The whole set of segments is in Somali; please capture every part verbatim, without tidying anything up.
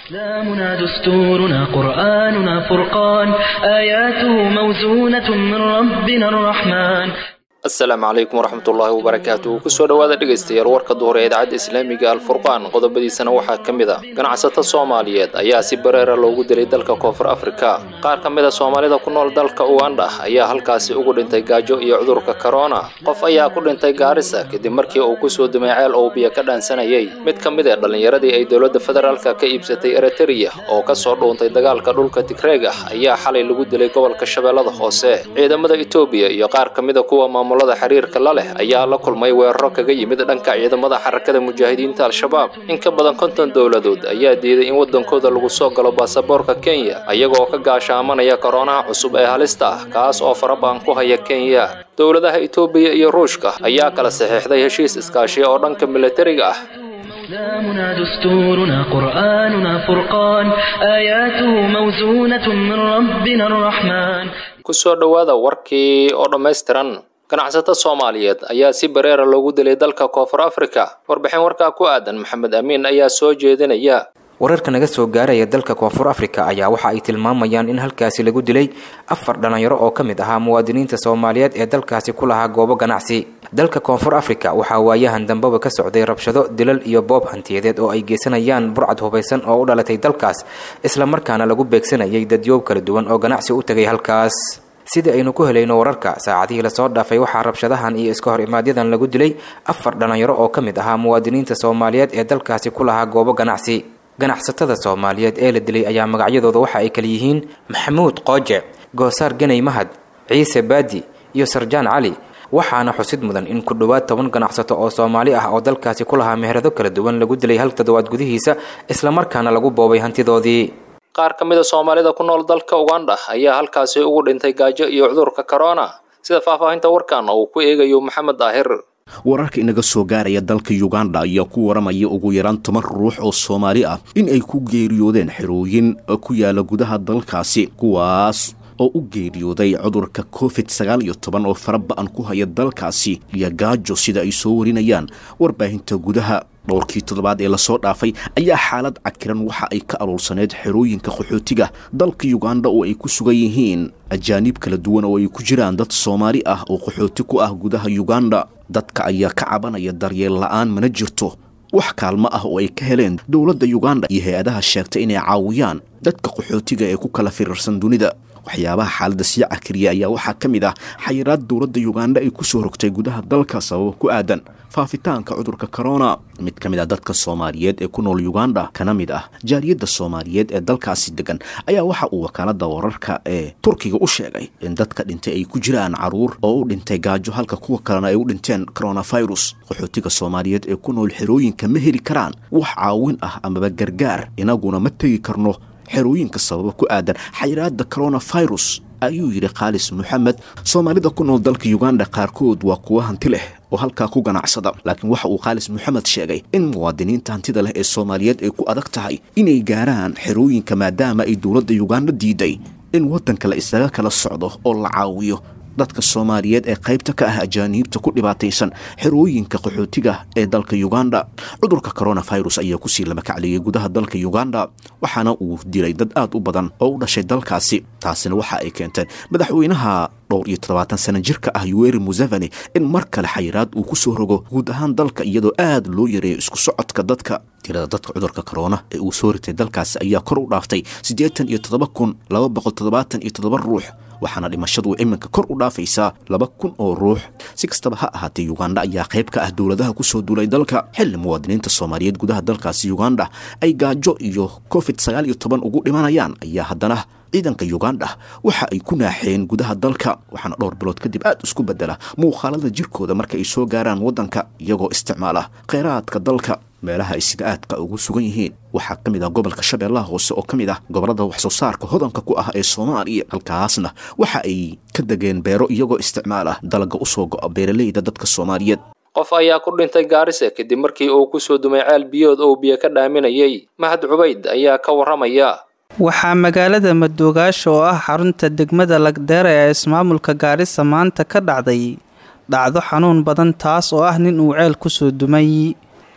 إسلامنا دستورنا قرآننا فرقان آياته موزونة من ربنا الرحمن. السلام عليكم ورحمة الله وبركاته. kusoo dhawaada dhageystayaal warka duhur ee idaacadda Islaamiga Al-Furqaan qodobadiisana waxaa kamid ah ganacsatada Soomaaliyeed ayaa si bareer ah loogu dilay dalka Koonfur Afrika. qaar kamid ah Soomaalida ku nool dalka Uganda ayaa halkaasi ugu dhintay gaajo iyo cudurka corona. qof ayaa ku dhintay Gaarisa kadib markii uu ku soo dumay ceel oo biyo ka dhaansanayay. mid kamid ah dhalinyaradii ay dawladda federaalka ka iibsatay Eritrea oo ka soo dhuuntay dagaalka dhulka Tigreeg ah ayaa xalay lagu dilay gobolka Shabeellada Hoose. ciidamada Itoobiya iyo qaar kamid ah kuwa maamulada xiriirka la leh ayaa la kulmay weeraro kaga yimid dhanka ciidamada xarakada mujaahidiinta al-shabaab. in ka badan konton dawladood ayaa diiday in wadankooda lagu soo galo baasaboorka Kenya ayagoo ka gaashaamanaya corona cusub ee halista ah kaas oo farabaan ku haya Kenya. dawladaha Itoobiya iyo Ruushka ayaa kala saxiixday heshiis iskaashi oo dhanka militariga ah. إسلامنا دستورنا قرآننا فرقان آياته موزونة من ربنا الرحمن. kusoo dhawaada warkii oo dhameystiran. ganacsatada Soomaaliyeed ayaa si bareer ah loogu dilay dalka Koonfur Afrika. warbixin warka ku aadan Maxamed Amiin ayaa soo jeedinaya. wararka naga soo gaaraya dalka Koonfur Afrika ayaa waxa ay tilmaamayaan in halkaasi lagu dilay afar dhalinyaro oo kamid ahaa muwaadiniinta Soomaaliyeed ee dalkaasi ku lahaa goobo ganacsi. dalka Koonfur Afrika waxa waayahan dambaba ka socday rabshado, dilal iyo boob hantiyadeed oo ay geysanayaan burcad hubeysan oo u dhalatay dalkaas isla markaana lagu beegsanayay dadyow kala duwan oo ganacsi u tagay halkaas. sida aynu ku helayno wararka saacadihii la soo dhaafay waxaa rabshadahan iyo iska hor imaadyadan lagu dilay afar dhalinyaro oo kamid ahaa muwaadiniinta Soomaaliyeed ee dalkaasi ku lahaa goobo ganacsi. ganacsatada Soomaaliyeed ee la dilay ayaa magacyadooda waxa ay kala yihiin Maxamuud Qooje, Goosaar Ganay Mahad, Ciise Baadi iyo Sarjaan Cali. waxaana xusid mudan in ku dhawaad toban ganacsato oo Soomaali ah oo dalkaasi ku lahaa meherado kala duwan lagu dilay hal toddobaad gudihiisa isla markaana lagu boobay hantidoodii. qaar kamid ah Soomaalida ku nool dalka Uganda ayaa halkaasi ugu dhintay gaajo iyo cudurka corona. sida faahfaahinta warkan uu ku eegayo Maxamed Daahir. wararka inaga soo gaaraya dalka Uganda ayaa ku waramaya ugu yaraan toban ruux oo Soomaali ah in ay ku geeriyoodeen xirooyin ku yaala gudaha dalkaasi, kuwaas oo u geeriyooday cudurka covid sagaal iyo toban oo faraba'an ku haya dalkaasi iyo gaajo sida ay soo warinayaan warbaahinta gudaha. dhowrkii toddobaad ee lasoo dhaafay ayaa xaalad cakiran waxa ay ka aruursaneed xerooyinka qaxootiga dalka Uganda oo ay ku sugan yihiin ajaanib kala duwan oo ay ku jiraan dad Soomaali ah oo qaxooti ku ah gudaha Uganda. dadka ayaa ka cabanaya daryeel la'aan mana jirto wax kaalmo ah oo ay ka heleen dawladda Uganda iyo hay'adaha sheegtay inay caawiyaan dadka qaxootiga ee ku kala firirsan dunida. waxyaabaha xaaladda sii cakriya ayaa waxaa ka mid ah xayiraad dawladda Uganda ay ku soo rogtay gudaha dalka sabab ku aadan faafitaanka cudurka corona. mid ka mid ah dadka Soomaaliyeed ee ku nool Uganda kana mid ah jaariyadda Soomaaliyeed ee dalkaasi degan ayaa waxa uu wakaalada wararka ee Turkiga u sheegay in dadka dhintay ay ku jiraan caruur oo u dhintay gaajo halka kuwa kalena ay u dhinteen coronavirus. qaxootiga Soomaaliyeed ee ku nool xerooyinka ma heli karaan wax caawin ah ama gargaar, inaguna ma tagi karno xerooyinka sabab ku aadan xayiraadda coronavirus ayuu yiri Khaalis Maxamed. Soomaalida ku nool dalka Uganda qaarkood waa kuwa hanti leh oo halka ku ganacsada, laakiin waxa uu Khaalis Maxamed sheegay in muwaadiniinta hantida leh ee Soomaaliyeed ay ku adag tahay inay gaaraan xerooyinka maadaama ay dawladda Uganda diiday in wadanka la isaga kala socdo oo la caawiyo dadka Soomaaliyeed ee qaybta ka ah ajaanibta ku dhibaataysan xerooyinka qaxootiga ee dalka Uganda. cudurka coronavirus ayaa ku sii lama kacliyay gudaha dalka Uganda waxaana uu dilay dad aad u badan oo u dhashay dalkaasi. taasina waxa ay keentay madaxweynaha dhowr iyo todobaatan sano jirka ah Yoweri Museveni in mar kale xayiraad uu ku soo rogo guud ahaan dalka iyadoo aad loo yareeyo isku socodka dadka. tirada dadka cudurka corona ee uu soo ritay dalkaasi ayaa kor u dhaaftay siddeetan iyo toddoba kun laba boqol toddobaatan iyo toddoba ruux, waxaana dhimashadu iminka kor u dhaafaysaa laba kun oo ruux. si kastaba ha ahaatee Uganda ayaa qayb ka ah dawladaha ku soo duulay dalka xilli muwaadiniinta Soomaaliyeed gudaha dalkaasi Uganda ay gaajo iyo covid sagaal iyo toban ugu dhimanayaan ayaa haddana ciidanka Uganda waxa ay ku naaxeen gudaha dalka waxaana dhowr bilood kadib aad isku bedela muuqaalada jirkooda marka ay soo gaaraan wadanka iyagoo isticmaala kheyraadka dalka. meelaha ay sida aadka ugu sugan yihiin waxaa ka mid ah gobolka Shabeellaha Hoose oo ka mid ah gobolada wax soo saarka hodanka ku ah ee Soomaaliya. halkaasna waxa ay ka dageen beero iyagoo isticmaala dalagga u soo go'a beeraleyda dadka Soomaaliyeed. qof ayaa ku dhintay Gaarisa kadib markii uu ku soo dumay ceel biyood oo biyo ka dhaaminayay. Mahad Cubayd ayaa ka waramaya. waxaa magaalada Madoogaasho oo ah xarunta degmada Lagdheera ee ismaamulka Gaarisa maanta ka dhacday dhacdo xanuun badan taas oo ah nin uu ceel ku soo dumay.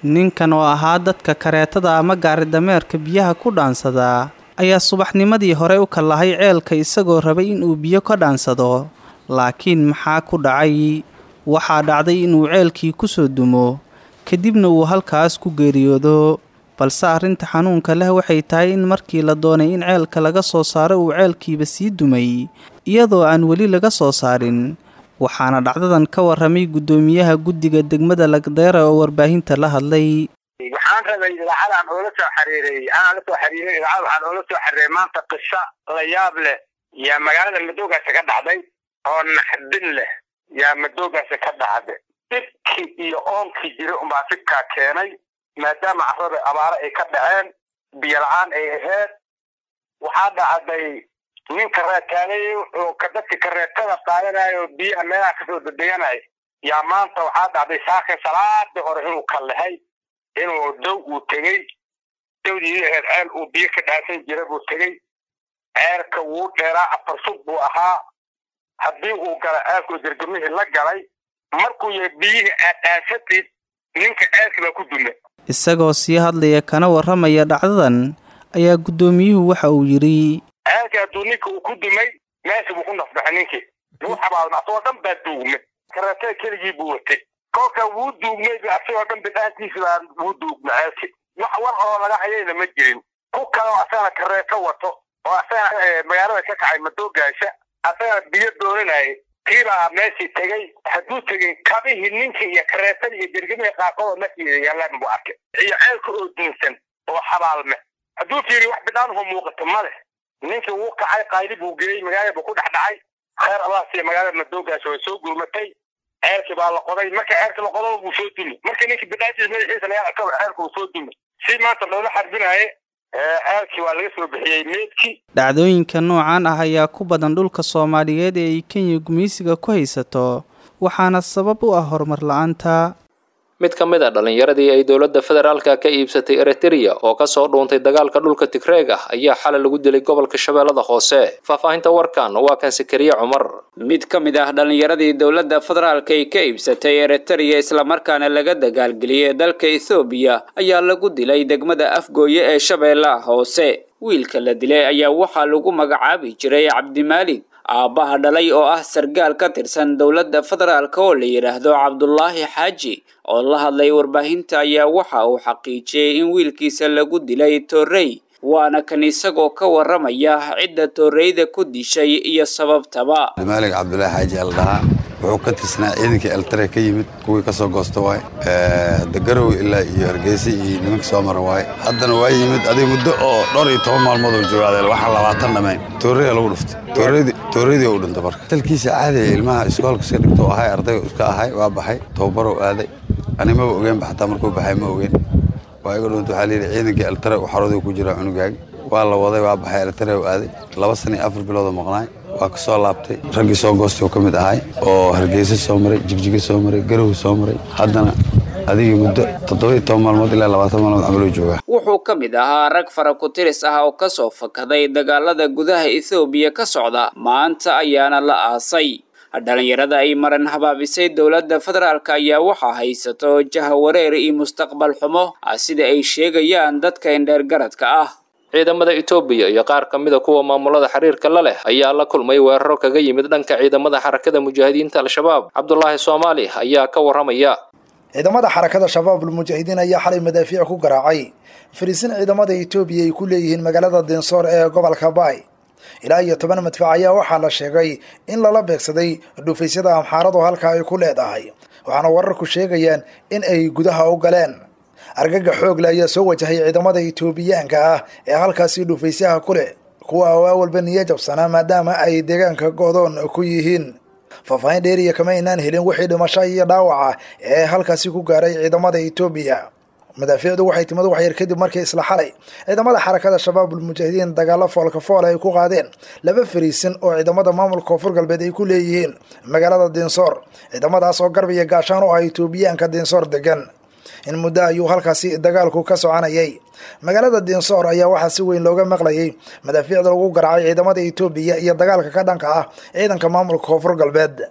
ninkan oo ahaa dadka kareetada ama gaaridameerka biyaha ku dhaansadaa ayaa subaxnimadii hore u kallahay ceelka isagoo rabay inuu biyo ka dhaansado laakiin maxaa ku dhacay waxaa dhacday inuu ceelkii ku soo dumo kadibna uu halkaas ku geeriyoodo balse arrinta xanuunka leh waxay tahay in markii la doonay in ceelka laga soo saaro uu ceelkiiba sii dumay iyadoo aan weli laga soo saarin waxaana dhacdadan ka warramay guddoomiyaha guddiga degmada Lagdheera oo warbaahinta la hadlay. waxaan rabay idaacadaan oo la soo xiriiray aan la soo xiriiray idaacad waxaan oo la soo xiriiray maanta qissa la yaab leh yaa magaalada Madoogaas ka dhacday oo naxdin leh yaa Madoogaas ka dhacday dibkii iyo oonkii jiray uma fikka keenay maadaama carrada abaara ay ka dhaceen biyo la'aan ay ahayd waxaa dhacday ninka raadkaanay oo ka dadka kareetada qaadanayo biyaha meelaha ka soo dadeyanay yaa maanta waxaa dhacday saaka salaada hore inuu ka lahay inuu dow uu tagay dowdii ahayd ceel uu biyo ka dhaasan jiray buu tagay ceelka wuu dheeraa afar sub buu ahaa haddii uu gala ceelku jirgamihii la galay markuu yahay biyihii aad dhaasatid ninka ceelka baa ku dumay isagoo sii hadlaya kana warramaya dhacdadan ayaa guddoomiyuhu waxa uu yidhi ceelka hadduu ninka uu ku dumay meesha buu ku nafbaxay ninkii wuu xabaalma asagoo dhan baa duugmay kareetada keligii buu watay kolka wuu duugmay asagoo dhan bidhaantiisa baa wuu duugmay ceelki wax war oo laga hayayna ma jirin ku kaloo asagana kareeto wato oo asagana magaalada ka kacay Madoogaasha asagana biyo dooranayay kiibaa meeshii tegay hadduu tegay kabihii ninka iyo kareetada iyo dergamihii qaarkood meeshii yaalaan buu arkay iyo ceelka oo dinsan oo xabaalme hadduu fiiri wax bidhaanuhu muuqato ma leh ninkii wuu kacay qayli buu geeyey magaalada buu ku dhex dhacay khayr allah siiya magaalada Madoogaasha way soo gurmatay ceelkii baa la qoday marka ceelkii la qodo buu soo dumay marka ninkii bidhaantiisa madaxiisa laga arkay ceelku uu soo dumay si maanta loola xarbinayo ceelkii waa laga soo bixiyey meedkii dhacdooyinka noocan ah ayaa ku badan dhulka Soomaaliyeed ee ay Kenya gumeysiga ku haysato waxaana sabab u ah horumar la'aanta. mid ka mid ah dhalinyaradii ay dowladda federaalka ka iibsatay Eritrea oo ka soo dhuuntay dagaalka dhulka Tigreeg ah ayaa xalay lagu dilay gobolka Shabeellada Hoose. faahfaahinta warkan waa kan Sakariya Cumar. mid ka mid ah dhalinyaradii dowladda federaalka ay ka iibsatay Eritrea isla markaana laga dagaalgeliyay dalka Ethiopia ayaa lagu dilay degmada Afgooye ee Shabeellaha Hoose. wiilka la dilay ayaa waxaa lagu magacaabi jiray Cabdimaalik aabaha dhalay oo ah sargaal ka tirsan dowladda federaalka oo la yiraahdo Cabdullaahi Xaaji oo la hadlay warbaahinta ayaa waxa uu xaqiijiyay in wiilkiisa lagu dilay Torrey waana kan isagoo ka waramaya cidda Torreyda ku dishay iyo sababtaba. Cabdimaalik Cabdullaahi Xaaji aldaha wuxuu ka tirsanaa ciidanka Eltare ka yimid kuwii ka soo goosto waay ee dagarow ilaa iyo Hargeysa iyo nimanka soo maray waay haddana waa yimid adiga muddo oo dhowr iyo toban maalmood oo joogay waxa labaatan dhameen Torrey lagu dhuftay Torrey Torrey oo dhinta marka talkiisa caadi ilmaha iskoolka iska dhigto ahay arday iska ahay waa baxay tababar aaday anima ogeyn baxta markuu baxay ma ogeyn waa iga dhunto waxa leeyahay ciidanka Eltare oo xaroodo ku jira cunugaag waa la waday waa baxay Eltare oo aaday laba sano iyo afar bilood oo maqnay waa ka soo laabtay ragii soo goostay oo kamid ahay oo Hargeysa soo maray Jigjiga soo maray Garow soo maray haddana adiga muddo toddoba iyo toban maalmood ilaa labaatan maalmood amal jooga. wuxuu kamid ahaa rag fara ku tiris ah oo ka soo fakaday dagaalada gudaha Ethiopia ka socda maanta ayaana la aasay. dhalinyarada ay maran habaabisay dowladda federaalka ayaa waxa haysato jahawareer iyo mustaqbal xumo sida ay sheegayaan dadka indheer garadka ah. ciidamada Itoobiya iyo qaar kamid ah kuwa maamulada xiriirka la leh ayaa la kulmay weeraro kaga yimid dhanka ciidamada xarakada mujaahidiinta al-shabaab. Cabdullaahi Soomaali ayaa ka waramaya. ciidamada xarakada shabaab al-mujaahidiin ayaa xalay madaafiic ku garaacay fariisin ciidamada Itoobiya ay ku leeyihiin magaalada Dinsoor ee gobolka Baay. ilaa iyo toban madfac ayaa waxaa la sheegay in lala beegsaday dhufaysyada amxaaradu halka ay ku leedahay waxaana wararku sheegayaan in ay gudaha u galeen. argagax xoog leh ayaa soo wajahay ciidamada Itoobiyaanka ah ee halkaasi dhufaysaha ku leh kuwa awalba niyad jabsana maadaama ay deegaanka go'doon ku yihiin. faahfaahin dheeriya kama inaan helin wixii dhimasho iyo dhaawaca ee halkaasi ku gaaray ciidamada Itoobiya. madaafiicdu waxay timid wax yar kadib markii isla xalay ciidamada xarakada shabaab al-mujaahidiin dagaalo foolka fool ay ku qaadeen laba fariisin oo ciidamada maamulka Koonfur Galbeed ay ku leeyihiin magaalada Dinsoor. ciidamadaas oo garb iyo gaashaan oo ay Itoobiyaanka Dinsoor degan in muddo ayuu halkaasi dagaalku ka soconayay. magaalada Dinsoor ayaa waxaa si weyn looga maqlayay madaafiicda lagu garaacay ciidamada Itoobiya iyo dagaalka ka dhanka ah ciidanka maamulka Koonfur Galbeed.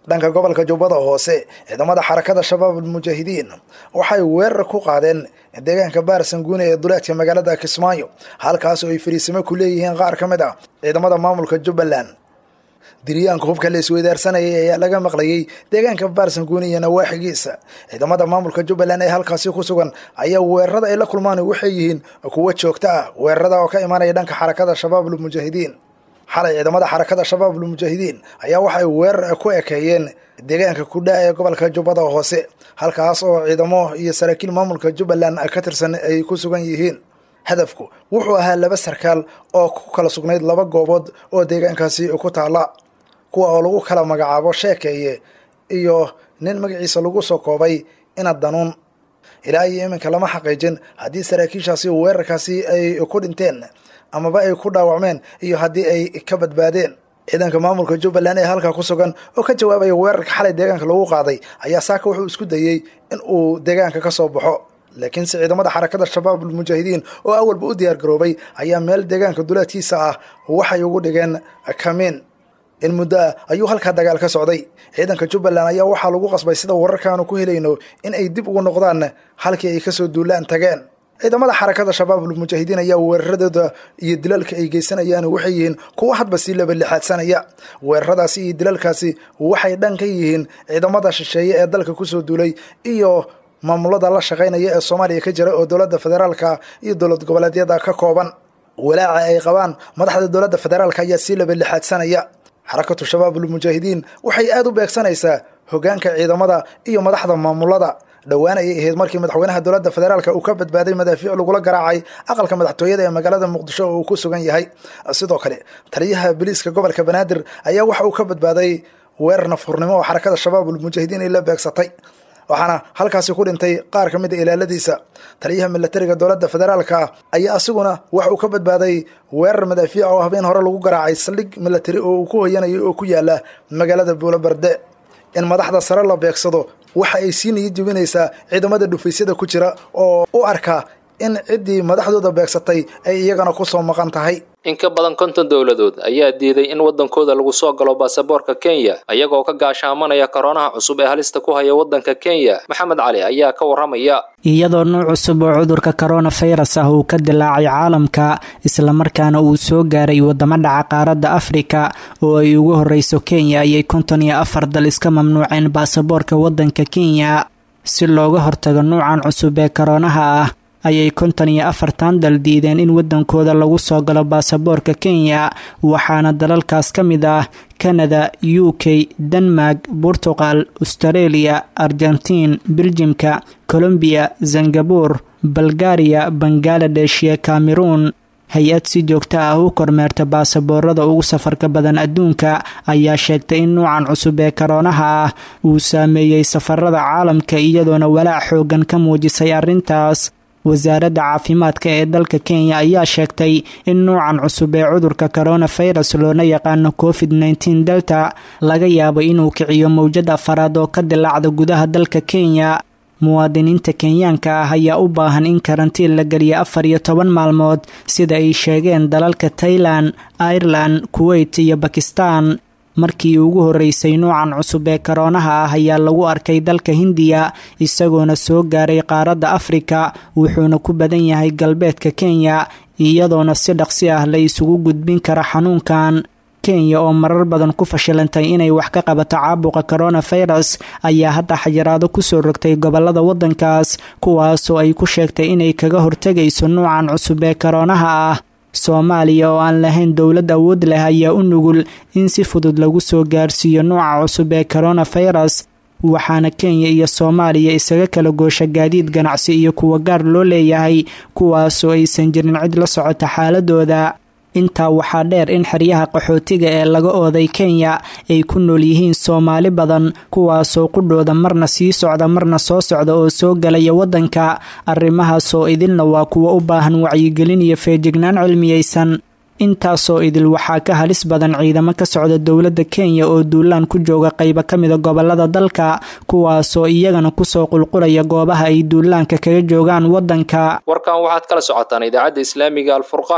dhanka gobolka jubbada hoose ciidamada xarakada shabaab almujaahidiin waxay weerar ku qaadeen deegaanka baarsanguune ee duleedka magaalada kismaayo halkaas oo ay fariisimo ku leeyihiin qaar ka mid ah ciidamada maamulka jubbaland diryaanka hubka la isweydaarsanayay ayaa laga maqlayay deegaanka baarsanguune iyo nawaaxigiisa ciidamada maamulka jubbaland ee halkaasi ku sugan ayaa weerarada ay la kulmaan waxay yihiin kuwo joogto ah weerarada oo ka imaanaya dhanka xarakada shabaab almujaahidiin xalay ciidamada xarakada shabaab almujaahidiin ayaa waxay weerar ku ekeeyeen deegaanka kudhaa ee gobolka jubbada hoose halkaas oo ciidamo iyo saraakiil maamulka jubbaland ka tirsan ay ku sugan yihiin hadafku wuxuu ahaa laba sarkaal oo ku kala sugnayd laba goobood oo deegaankaasi ku taala kuwa oo lagu kala magacaabo sheekeeye iyo nin magaciisa lagu soo koobay ina danuun ilaa iyo iminka lama xaqiijin haddii saraakiishaasi weerarkaasi ay ku dhinteen amaba ay ku dhaawacmeen iyo haddii ay ka badbaadeen ciidanka maamulka jubbaland ee halkaa ku sugan oo ka jawaabaya weerarka xalay deegaanka lagu qaaday ayaa saaka wuxuu isku dayey in uu deegaanka ka soo baxo laakiinse ciidamada xarakada shabaab almujaahidiin oo awalba u diyaar garoobay ayaa meel deegaanka duleedkiisa ah waxay ugu dhigeen kamiin in muddo ah ayuu halkaa dagaal ka socday ciidanka jubbaland ayaa waxaa lagu qasbay sida wararkaanu ku helayno in ay dib ugu noqdaan halkii ay kasoo duulaan tageen ciidamada xarakada shabaab almujaahidiin ayaa weeraradooda iyo dilalka ay geysanayaan waxay yihiin kuwa hadba sii labalixaadsanaya weeraradaasi iyo dilalkaasi waxay dhan ka yihiin ciidamada shisheeye ee dalka kusoo duulay iyo maamulada la shaqaynaya ee soomaaliya ka jira oo dowladda federaalka iyo dowlad goboleedyada ka kooban walaaca ay qabaan madaxda dowladda federaalka ayaa sii labalixaadsanaya xarakatu shabaab almujaahidiin waxay aada u beegsanaysaa hogaanka ciidamada iyo madaxda maamulada dhowaan ayay ahayd markii madaxweynaha dowladda federaalka uu ka badbaaday madaafiic lagula garaacay aqalka madaxtooyada ee magaalada muqdisho oo uu ku sugan yahay sidoo kale taliyaha booliiska gobolka banaadir ayaa waxa uu ka badbaaday weerar nafhurnimo oo xarakada shabaab almujaahidiin ay la beegsatay waxaana halkaasi ku dhintay qaar ka mid a ilaaladiisa taliyaha milatariga dowladda federaalka ayaa asiguna waxa uu ka badbaaday weerar madaafiic oo habeen hore lagu garaacay saldhig milatari oo uu ku hoyanayay oo ku yaala magaalada buulobarde in madaxda sare la beegsado waxa ay sii niyad jebinaysaa ciidamada dhufaysyada ku jira oo u arkaa in ciddii madaxdooda beegsatay ay iyagana ku soo maqan tahay in ka badan konton dowladood ayaa diiday in waddankooda lagu soo galo baasaboorka kenya iyagoo ka gaashaamanaya koronaha cusub ee halista ku haya waddanka kenya maxamed cali ayaa ka warramaya iyadoo nuuc cusub oo cudurka coronavirus ah uu ka dilaacay caalamka islamarkaana uu soo gaaray waddamo dhaca qaaradda afrika oo ay ugu horreyso kenya ayay konton iyo afar dal iska mamnuuceen baasaboorka waddanka kenya si looga hortago nuucan cusub ee koronaha ah ayay konton iyo afartan dal diideen in waddankooda lagu soo galo baasaboorka kenya waxaana dalalkaas ka mid ah canada u k denmark portugal australia argentiin beljimka colombiya singabur bulgaria bangaladesh iyo cameroon hay-ad si joogto ah u kormeerta baasaboorada ugu safarka badan adduunka ayaa sheegtay in nuucan cusub ee koronaha ah uu saameeyey safarada caalamka iyadoona walaac xoogan ka muujisay arrintaas wasaaradda caafimaadka ee dalka kenya ayaa sheegtay in nuucan cusub ee cudurka coronavirus loona yaqaano covid nneteen delta laga yaabo inuu kiciyo mowjad afaraad oo ka dilaacda gudaha dalka kenya muwaadiniinta kenyaanka ah ayaa u baahan in karantiin la geliyo afar iyo toban maalmood sida ay sheegeen dalalka tailan ireland kuwait iyo bakistan markii ugu horreysay nuucan cusub ee koronaha ah ayaa lagu arkay dalka hindiya isagoona soo gaaray qaaradda afrika wuxuuna ku badan yahay galbeedka kenya iyadoona si dhaqsi ah la isugu gudbin kara xanuunkan kenya oo marar badan ku fashilantay inay wax ka qabato caabuqa coronavirus ayaa hadda xayiraado kusoo rogtay gobolada waddankaas kuwaasoo ay ku sheegtay inay kaga hortegayso nuucan cusub ee koronaha ah soomaaliya oo aan lahayn dowlad awood leh ayaa u nugul in si fudud lagu soo gaarsiiyo nuuca cusub ee coronavirus waxaana kenya iyo soomaaliya isaga kala goosha gaadiid ganacsi iyo kuwa gaar loo leeyahay kuwaasoo aysan jirin cid la socota xaaladooda intaa waxaa dheer in xeryaha qaxootiga ee laga ooday kenya ay ku nool yihiin soomaali badan kuwaasoo qudhooda marna sii socda marna soo socda oo soo galaya waddanka arrimahaasoo idilna waa kuwa u baahan wacyigelin iyo feejignaan cilmiyeysan intaasoo idil waxaa ka halis badan ciidamo ka socda dowladda kenya oo duulaan ku jooga qaybo ka mida gobolada dalka kuwaasoo iyagana kusoo qulqulaya goobaha ay duulaanka kaga joogaan waddanka warkan waxaad kala socotaan idaacadda islaamiga alfurqaan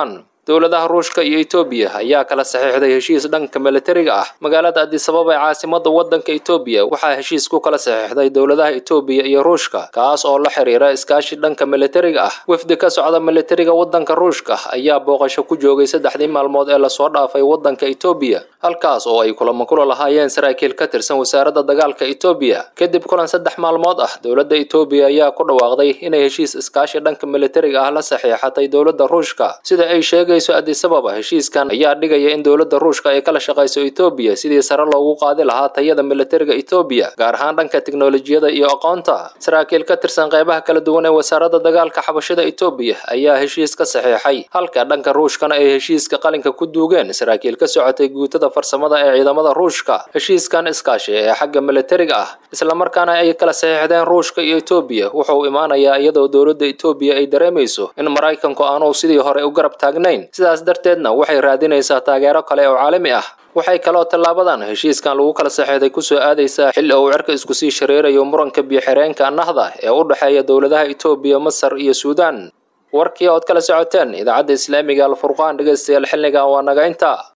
dowladaha ruushka iyo Itoobiya ayaa kala saxiixday heshiis dhanka militariga ah magaalada Addis Ababa ee caasimadda waddanka Itoobiya waxaa heshiis ku kala saxiixday dowladaha Itoobiya iyo ruushka kaas oo la xiriira iskaashi dhanka militariga ah wafdi ka socda militariga waddanka ruushka ayaa booqasho ku joogay saddexdii maalmood ee la soo dhaafay waddanka Itoobiya halkaas oo ay kulamo kula lahaayeen saraakiil ka tirsan wasaaradda dagaalka Itoobiya kadib kulan saddex maalmood ah dowladda Itoobiya ayaa ku dhawaaqday inay heshiis iskaashi dhanka militariga ah la saxiixatay dowladda ruushka sida ay sheegayso Addis Ababa heshiiskan ayaa dhigaya in dowladda ruushka ay kala shaqayso Itoobiya sidii sare loogu qaadi lahaa tayada militariga Itoobiya gaar ahaan dhanka tiknoolajiyada iyo aqoonta saraakiil ka tirsan qaybaha kala duwan ee wasaaradda dagaalka xabashada Itoobiya ayaa heshiis ka saxiixay halka dhanka ruushkana ay heshiiska qalinka ku duugeen saraakiil ka socotay guutada farsamada ee ciidamada ruushka heshiiskan iskaashi ee xagga militariga ah isla markaana ay kala saxiixdeen ruushka iyo Itoobiya wuxuu imaanayaa iyadoo dowladda Itoobiya ay dareemayso in Mareykanku aanu sidii hore u garab taagnayn sidaas darteedna waxay raadinaysaa taageero kale oo caalami ah waxay kaloo tallaabadan heshiiskan lagu kala saxiixday ku soo aadaysaa xilli uu cirka isku sii shareerayo muranka biyo-xireenka Nahda ee u dhaxeeya dowladaha Itoobiya Masar iyo Suudaan warkii ood kala socoteen idaacadda Islaamiga Al Furqaan dhageystayaal xilligan waa naga inta